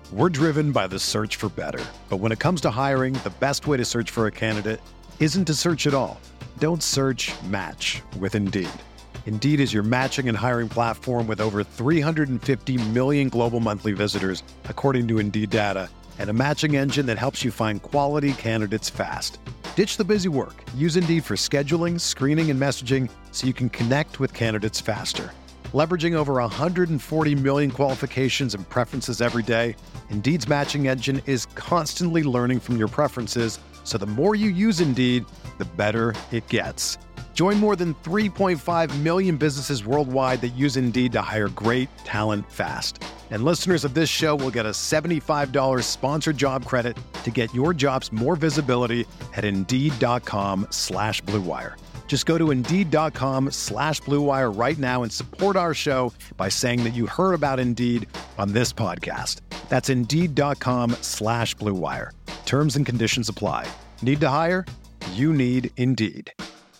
We're driven by the search for better. But when it comes to hiring, the best way to search for a candidate isn't to search at all. Don't search, match with Indeed. Indeed is your matching and hiring platform with over 350 million global monthly visitors, according to Indeed data, and a matching engine that helps you find quality candidates fast. Ditch the busy work. Use Indeed for scheduling, screening, and messaging so you can connect with candidates faster. Leveraging over 140 million qualifications and preferences every day, Indeed's matching engine is constantly learning from your preferences, so the more you use Indeed, the better it gets. Join more than 3.5 million businesses worldwide that use Indeed to hire great talent fast. And listeners of this show will get a $75 sponsored job credit to get your jobs more visibility at Indeed.com/Blue Wire. Just go to Indeed.com/Blue Wire right now and support our show by saying that you heard about Indeed on this podcast. That's Indeed.com/Blue Wire. Terms and conditions apply. Need to hire? You need Indeed.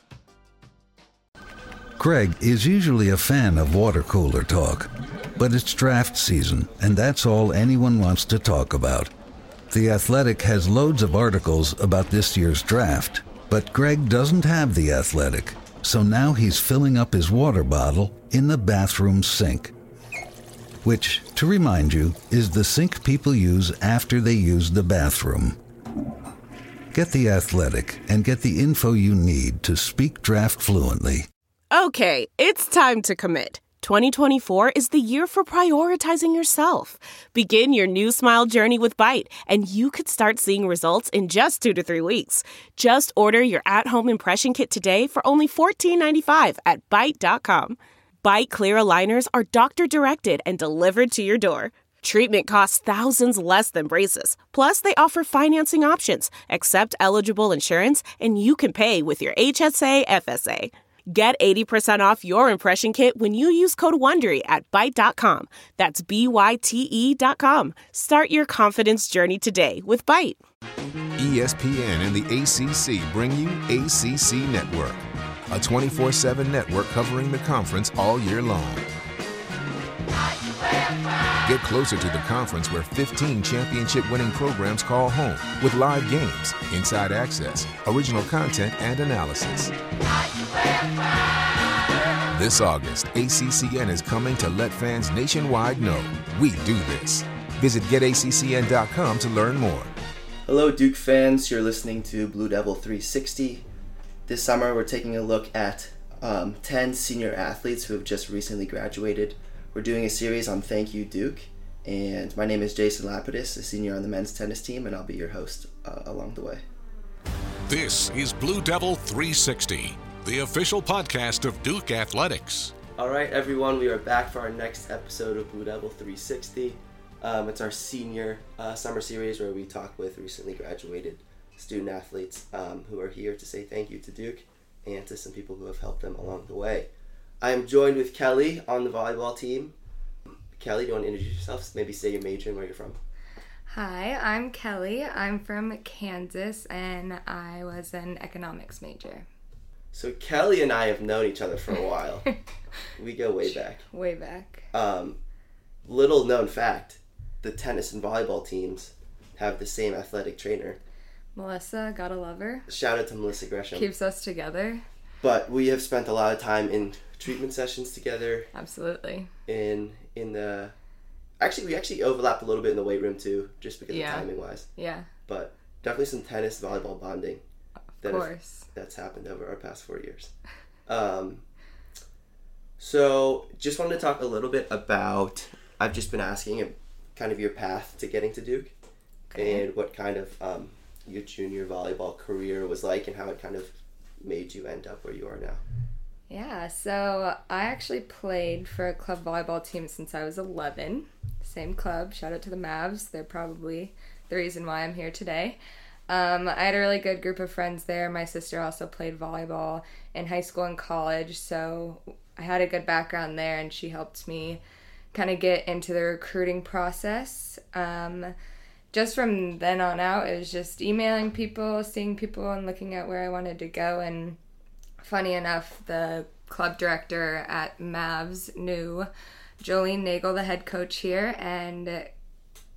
Craig is usually a fan of water cooler talk, but it's draft season, and that's all anyone wants to talk about. The Athletic has loads of articles about this year's draft, but Greg doesn't have The Athletic, so now he's filling up his water bottle in the bathroom sink. Which, to remind you, is the sink people use after they use the bathroom. Get The Athletic and get the info you need to speak draft fluently. Okay, it's time to commit. 2024 is the year for prioritizing yourself. Begin your new smile journey with Byte, and you could start seeing results in just 2 to 3 weeks. Just order your at-home impression kit today for only $14.95 at Byte.com. Byte Clear aligners are doctor-directed and delivered to your door. Treatment costs thousands less than braces. Plus, they offer financing options, accept eligible insurance, and you can pay with your HSA, FSA. Get 80% off your impression kit when you use code WONDERY at Byte.com. That's BYTE.com. Start your confidence journey today with Byte. ESPN and the ACC bring you ACC Network, a 24/7 network covering the conference all year long. Get closer to the conference where 15 championship-winning programs call home with live games, inside access, original content, and analysis. This August, ACCN is coming to let fans nationwide know we do this. Visit getaccn.com to learn more. Hello, Duke fans. You're listening to Blue Devil 360. This summer, we're taking a look at 10 senior athletes who have just recently graduated. We're doing a series on Thank You, Duke. And my name is Jason Lapidus, a senior on the men's tennis team, and I'll be your host along the way. This is Blue Devil 360, the official podcast of Duke Athletics. All right, everyone, we are back for our next episode of Blue Devil 360. It's our senior summer series where we talk with recently graduated student athletes who are here to say thank you to Duke and to some people who have helped them along the way. I am joined with Kelly on the volleyball team. Kelly, do you want to introduce yourself? Maybe say your major and where you're from. Hi, I'm Kelly. I'm from Kansas, and I was an economics major. So Kelly and I have known each other for a while. We go way back. Way back. Little known fact, the tennis and volleyball teams have the same athletic trainer. Melissa, gotta love her. Shout out to Melissa Gresham. Keeps us together. But we have spent a lot of time in treatment sessions together. Absolutely. We actually overlapped a little bit in the weight room too, just because of timing wise. Yeah. But definitely some tennis volleyball bonding. Of course. That's happened over our past 4 years. So just wanted to talk a little bit about, I've just been asking kind of your path to getting to Duke. Okay. And what kind of your junior volleyball career was like and how it kind of made you end up where you are now. Yeah, so I actually played for a club volleyball team since I was 11. Same club. Shout out to the Mavs. They're probably the reason why I'm here today. I had a really good group of friends there. My sister also played volleyball in high school and college, so I had a good background there, and she helped me kind of get into the recruiting process. Just from then on out, it was just emailing people, seeing people, and looking at where I wanted to go. And funny enough, the club director at Mavs knew Jolene Nagel, the head coach here, and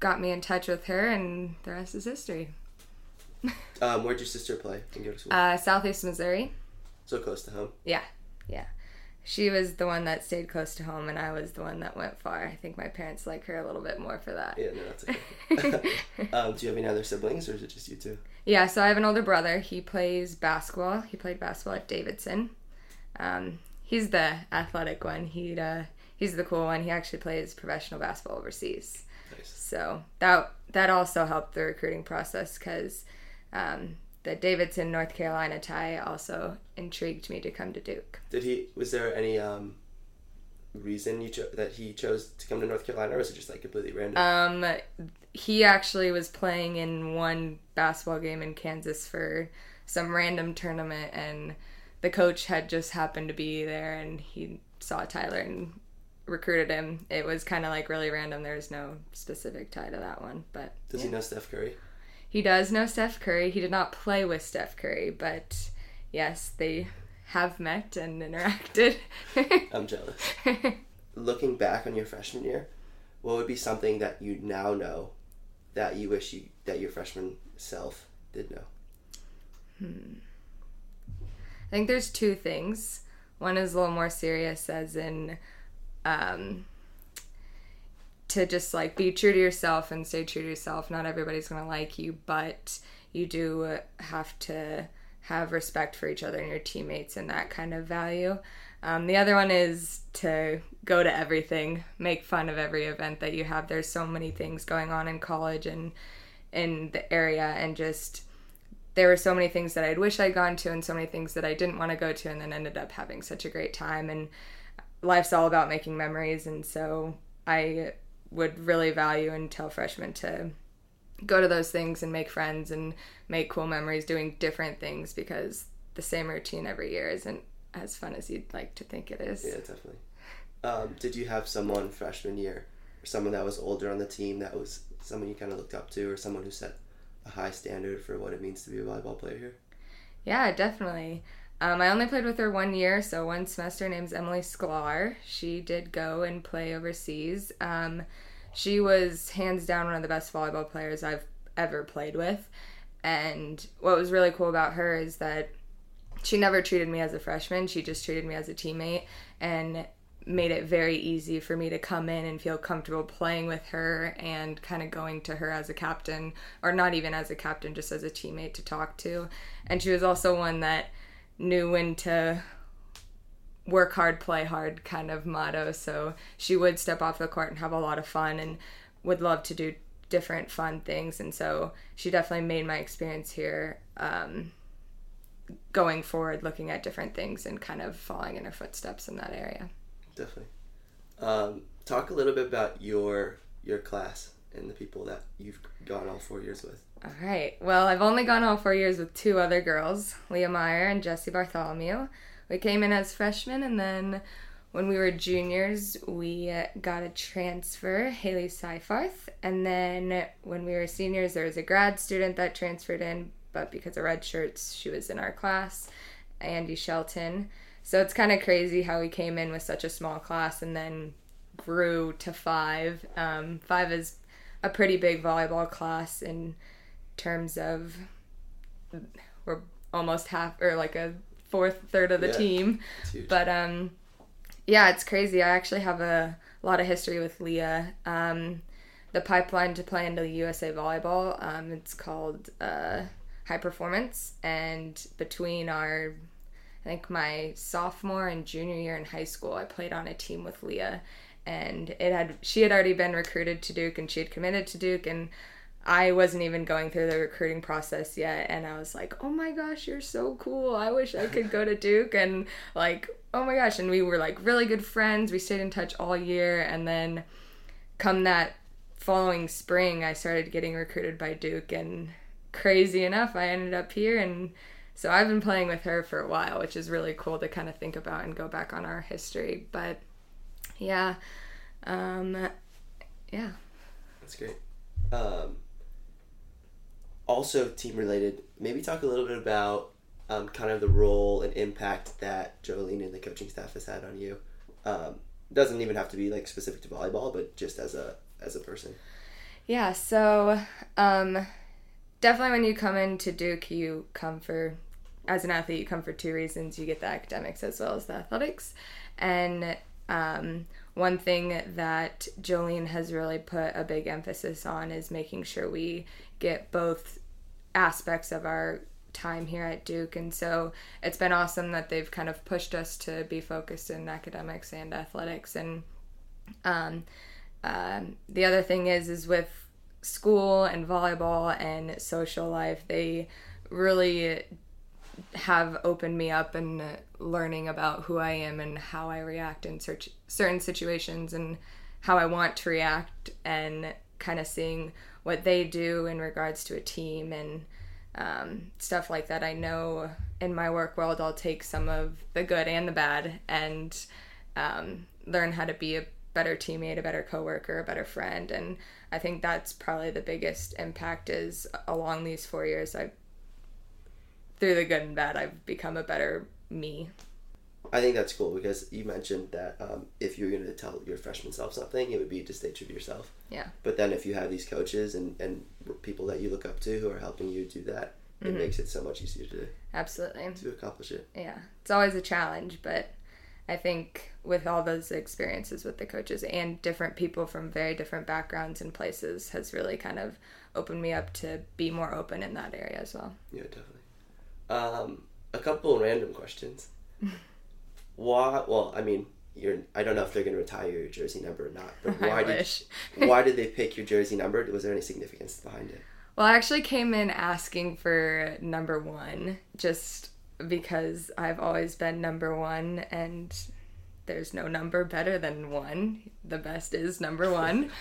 got me in touch with her, and the rest is history. Where'd your sister play and go to school? Southeast Missouri. So close to home. Yeah. She was the one that stayed close to home, and I was the one that went far. I think my parents like her a little bit more for that. Yeah, no, that's okay. Do you have any other siblings, or is it just you two? Yeah, so I have an older brother. He plays basketball. He played basketball at Davidson. He's the athletic one. He's the cool one. He actually plays professional basketball overseas. Nice. So that also helped the recruiting process, because the Davidson, North Carolina tie also intrigued me to come to Duke. Was there any reason that he chose to come to North Carolina, or was it just like completely random? He actually was playing in one basketball game in Kansas for some random tournament, and the coach had just happened to be there, and he saw Tyler and recruited him. It was kind of like really random. There's no specific tie to that one, but Does he know Steph Curry? He does know Steph Curry. He did not play with Steph Curry, but yes, they have met and interacted. I'm jealous. Looking back on your freshman year, what would be something that you now know that you wish that your freshman self did know? I think there's two things. One is a little more serious, as in to just like be true to yourself and stay true to yourself. Not everybody's gonna like you, but you do have to have respect for each other and your teammates and that kind of value. The other one is to go to everything, make fun of every event that you have. There's so many things going on in college and in the area, and just there were so many things that I'd wish I'd gone to and so many things that I didn't want to go to, and then ended up having such a great time. And life's all about making memories, and so I would really value and tell freshmen to go to those things and make friends and make cool memories doing different things, because the same routine every year isn't as fun as you'd like to think it is. Yeah, definitely. Did you have someone freshman year, or someone that was older on the team that was someone you kind of looked up to, or someone who set a high standard for what it means to be a volleyball player here? Yeah, definitely. I only played with her 1 year, so one semester. Name's Emily Sklar. She did go and play overseas. She was hands down one of the best volleyball players I've ever played with. And what was really cool about her is that she never treated me as a freshman. She just treated me as a teammate, and made it very easy for me to come in and feel comfortable playing with her and kind of going to her as a captain, or not even as a captain, just as a teammate to talk to. And she was also one that knew when to work hard, play hard kind of motto. So she would step off the court and have a lot of fun and would love to do different fun things. And so she definitely made my experience here going forward, looking at different things and kind of following in her footsteps in that area. Definitely. Talk a little bit about your class and the people that you've gone all 4 years with. All right. Well, I've only gone all 4 years with two other girls, Leah Meyer and Jessie Bartholomew. We came in as freshmen, and then when we were juniors, we got a transfer, Haley Seifarth. And then when we were seniors, there was a grad student that transferred in, but because of red shirts, she was in our class, Andy Shelton. So it's kind of crazy how we came in with such a small class and then grew to 5. 5 is a pretty big volleyball class in terms of we're almost half, or like a third of the team. But yeah, it's crazy. I actually have a lot of history with Leah. The pipeline to play into the USA Volleyball, it's called High Performance, and between I think my sophomore and junior year in high school, I played on a team with Leah, and she had already been recruited to Duke, and she had committed to Duke, and I wasn't even going through the recruiting process yet, and I was like, oh my gosh, you're so cool. I wish I could go to Duke, and like, oh my gosh. And we were like really good friends. We stayed in touch all year, and then come that following spring, I started getting recruited by Duke, and crazy enough, I ended up here, and so I've been playing with her for a while, which is really cool to kind of think about and go back on our history. But yeah, yeah. That's great. Also team related, maybe talk a little bit about kind of the role and impact that Jolene and the coaching staff has had on you. Doesn't even have to be like specific to volleyball, but just as a person. Yeah, so definitely when you come into Duke, as an athlete, you come for two reasons. You get the academics as well as the athletics. And one thing that Jolene has really put a big emphasis on is making sure we get both aspects of our time here at Duke. And so it's been awesome that they've kind of pushed us to be focused in academics and athletics. And the other thing is with school and volleyball and social life, they really have opened me up and learning about who I am and how I react in certain situations and how I want to react, and kind of seeing what they do in regards to a team and stuff like that. I know in my work world I'll take some of the good and the bad and learn how to be a better teammate, a better coworker, a better friend. And I think that's probably the biggest impact is along these 4 years, through the good and bad, I've become a better me. I think that's cool because you mentioned that if you're going to tell your freshman self something, it would be to stay true to yourself. Yeah. But then if you have these coaches and people that you look up to who are helping you do that, it makes it so much easier to accomplish it. Yeah. It's always a challenge, but I think with all those experiences with the coaches and different people from very different backgrounds and places has really kind of opened me up to be more open in that area as well. Yeah, definitely. A couple of random questions. Why? Well, I mean, I don't know if they're going to retire your jersey number or not, but why did they pick your jersey number? Was there any significance behind it? Well, I actually came in asking for number 1 just because I've always been number 1 and there's no number better than 1. The best is number 1.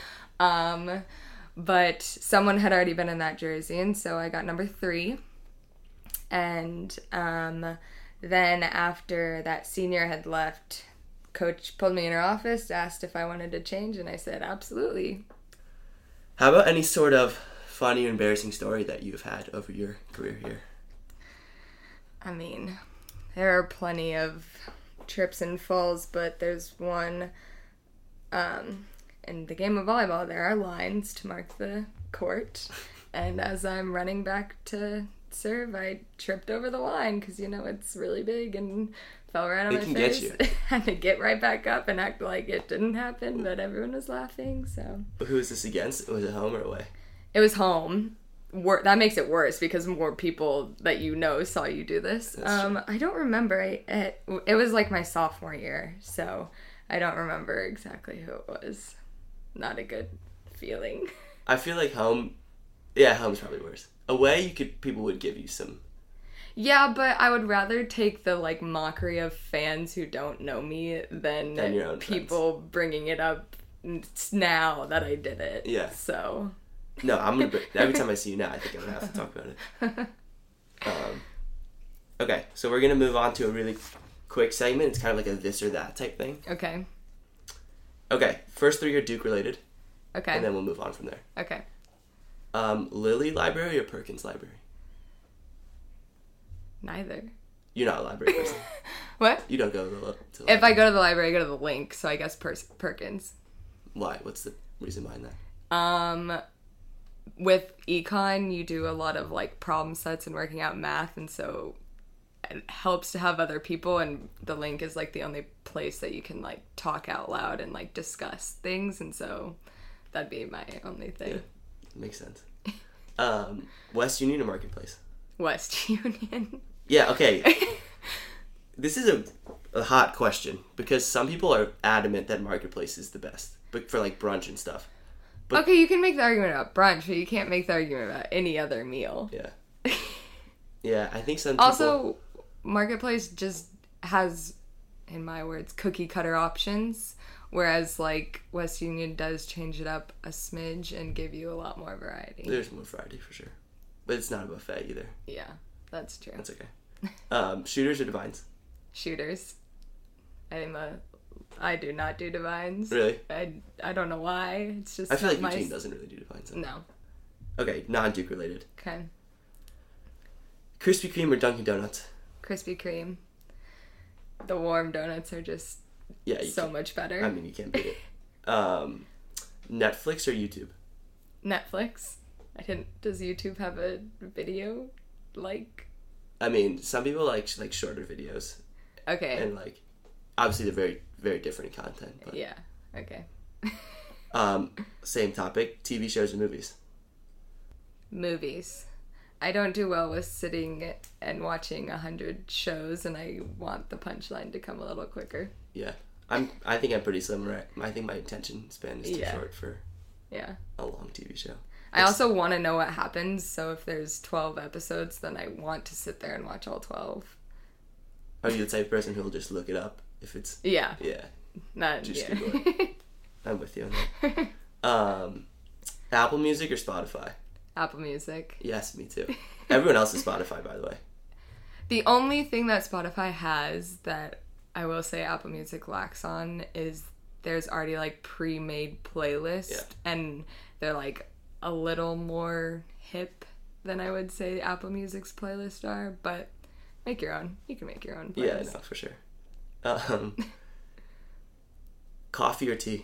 But someone had already been in that jersey, and so I got number 3. And then after that senior had left, coach pulled me in her office, asked if I wanted to change, and I said absolutely. How about any sort of funny or embarrassing story that you've had over your career here? I mean, there are plenty of trips and falls, but there's one in the game of volleyball. There are lines to mark the court, and as I'm running back to serve, I tripped over the line because it's really big and fell right on my face. Had to get right back up and act like it didn't happen, but everyone was laughing. So who was this against? Was it home or away? It was home. That makes it worse because more people that saw you do this. I don't remember. It was like my sophomore year, so I don't remember exactly who it was. Not a good feeling. I feel like home. Yeah, home's probably worse. Away, people would give you some. Yeah, but I would rather take the mockery of fans who don't know me than your own people friends. Bringing it up now that I did it. Yeah. So. No, every time I see you now, I think I'm gonna have to talk about it. Okay, so we're gonna move on to a really quick segment. It's kind of like a this or that type thing. Okay. Okay, first 3 are Duke related. Okay. And then we'll move on from there. Okay. Lilly Library or Perkins Library? Neither. You're not a library person. What? You don't go to the library. If I go to the library, I go to the Link, so I guess Perkins. Why? What's the reason behind that? With econ, you do a lot of problem sets and working out math, and so it helps to have other people, and the Link is the only place that you can talk out loud and discuss things, and so that'd be my only thing. Yeah, makes sense. West Union or Marketplace? West Union. Yeah, okay. This is a hot question because some people are adamant that Marketplace is the best, but for brunch and stuff. But, okay, you can make the argument about brunch, but you can't make the argument about any other meal. Yeah. Yeah, I think some people... Also, Marketplace just has, in my words, cookie cutter options, whereas West Union does change it up a smidge and give you a lot more variety. There's more variety for sure. But it's not a buffet either. Yeah, that's true. That's okay. Shooters or Divines? Shooters. I do not do Divines. Really? I don't know why. It's just I feel like your team doesn't really do Divines. No. Okay, non-Duke related. Okay. Krispy Kreme or Dunkin' Donuts? Krispy Kreme. The warm donuts are just so much better. I mean, you can't beat it. Netflix or YouTube? Netflix. Does YouTube have a video like? I mean, some people like shorter videos. Okay. And like, obviously they're very, very different content. But, yeah. Okay. Same topic, TV shows and movies. Movies. I don't do well with sitting and watching 100 shows, and I want the punchline to come a little quicker. Yeah. I think I'm pretty similar. I think my attention span is too short for a long TV show. I also want to know what happens, so if there's 12 episodes, then I want to sit there and watch all 12. Are you the type of person who will just look it up if it's... Yeah. Yeah. Not... Just yeah. Google it. I'm with you on that. Apple Music or Spotify? Apple Music. Yes, me too. Everyone else is Spotify, by the way. The only thing that Spotify has that I will say Apple Music lacks on is there's already like pre-made playlists, and they're like a little more hip than I would say Apple Music's playlists are, but make your own. You can make your own playlist. Yeah, no, for sure. Coffee or tea?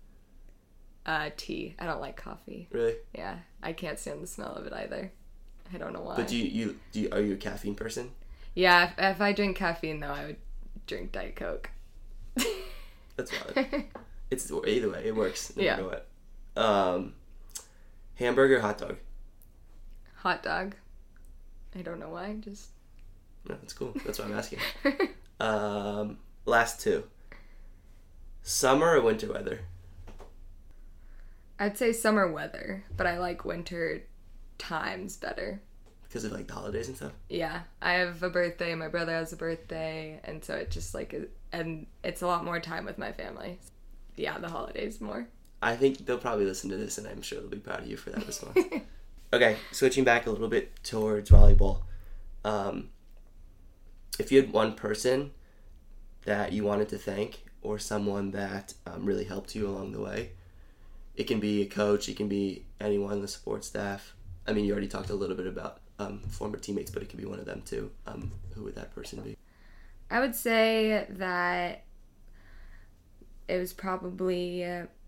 Tea. I don't like coffee. Really? Yeah, I can't stand the smell of it either. I don't know why. But are you a caffeine person? Yeah, if I drink caffeine though, I would drink Diet Coke. That's valid. It's either way, it works. No matter what. Hamburger, hot dog. Hot dog. I don't know why. Just. No, that's cool. That's what I'm asking. Last two. Summer or winter weather? I'd say summer weather, but I like winter times better. Because of like the holidays and stuff? Yeah. I have a birthday, my brother has a birthday, and so it just like, and it's a lot more time with my family. Yeah, the holidays more. I think they'll probably listen to this, and I'm sure they'll be proud of you for that response. Okay, switching back a little bit towards volleyball. If you had one person that you wanted to thank, or someone that really helped you along the way, it can be a coach, it can be anyone, the support staff. I mean, you already talked a little bit about former teammates, but it could be one of them too. Who would that person be? I would say that it was probably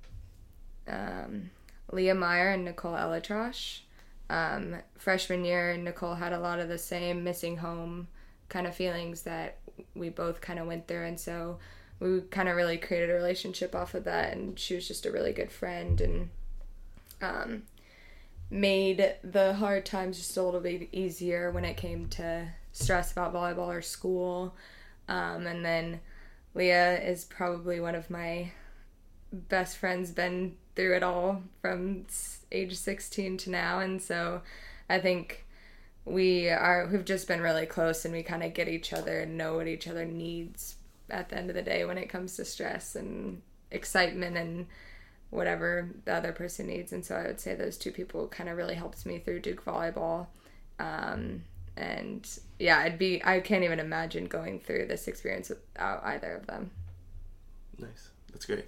Leah Meyer and Nicole Elatrosh. Freshman year, Nicole had a lot of the same missing home kind of feelings that we both kind of went through, and so we kind of really created a relationship off of that, and she was just a really good friend and made the hard times just a little bit easier when it came to stress about volleyball or school. And then Leah is probably one of my best friends, been through it all from age 16 to now, and so I think we've just been really close, and we kind of get each other and know what each other needs at the end of the day when it comes to stress and excitement and whatever the other person needs. And so I would say those two people kind of really helped me through Duke volleyball. And yeah, I can't even imagine going through this experience without either of them. Nice. That's great.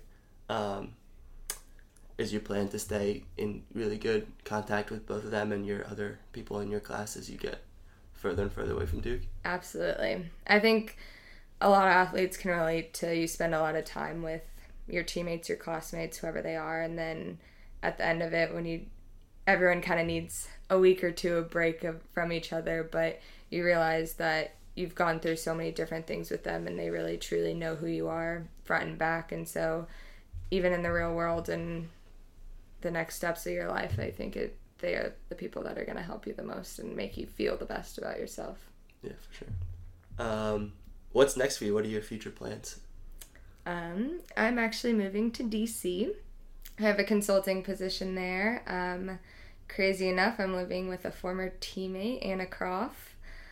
Is your plan to stay in really good contact with both of them and your other people in your class as you get further and further away from Duke? Absolutely. I think a lot of athletes can relate to, you spend a lot of time with your teammates, your classmates, whoever they are, and then at the end of it, everyone kind of needs a week or two of break from each other, but you realize that you've gone through so many different things with them, and they really truly know who you are front and back. And so even in the real world and the next steps of your life, I think they are the people that are going to help you the most and make you feel the best about yourself. Yeah, for sure. What's next for you? What are your future plans? I'm actually moving to DC. I have a consulting position there. Crazy enough, I'm living with a former teammate, Anna Croft.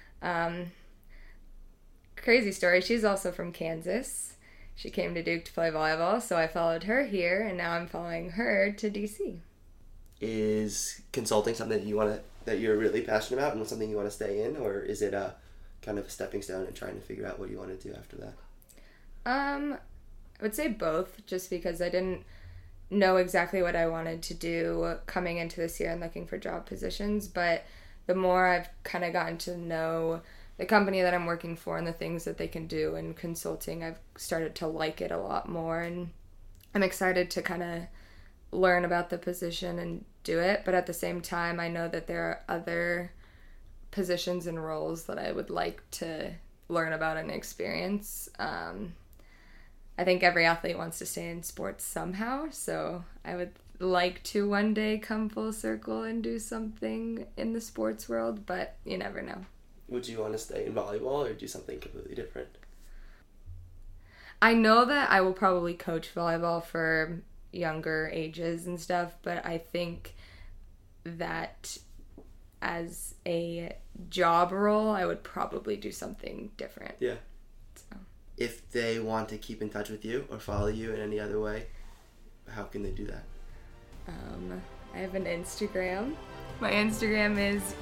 Crazy story, she's also from Kansas. She came to Duke to play volleyball, so I followed her here, and now I'm following her to DC. Is consulting something that you're really passionate about and something you want to stay in, or is it a kind of a stepping stone and trying to figure out what you want to do after that? I would say both, just because I didn't know exactly what I wanted to do coming into this year and looking for job positions, but the more I've kind of gotten to know the company that I'm working for and the things that they can do in consulting, I've started to like it a lot more, and I'm excited to kind of learn about the position and do it, but at the same time, I know that there are other positions and roles that I would like to learn about and experience. I think every athlete wants to stay in sports somehow, so I would like to one day come full circle and do something in the sports world, but you never know. Would you want to stay in volleyball or do something completely different? I know that I will probably coach volleyball for younger ages and stuff, but I think that as a job role, I would probably do something different. Yeah. So. If they want to keep in touch with you or follow you in any other way, how can they do that? I have an Instagram. My Instagram is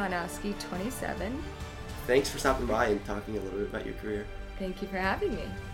kkalinowski27. Thanks for stopping by and talking a little bit about your career. Thank you for having me.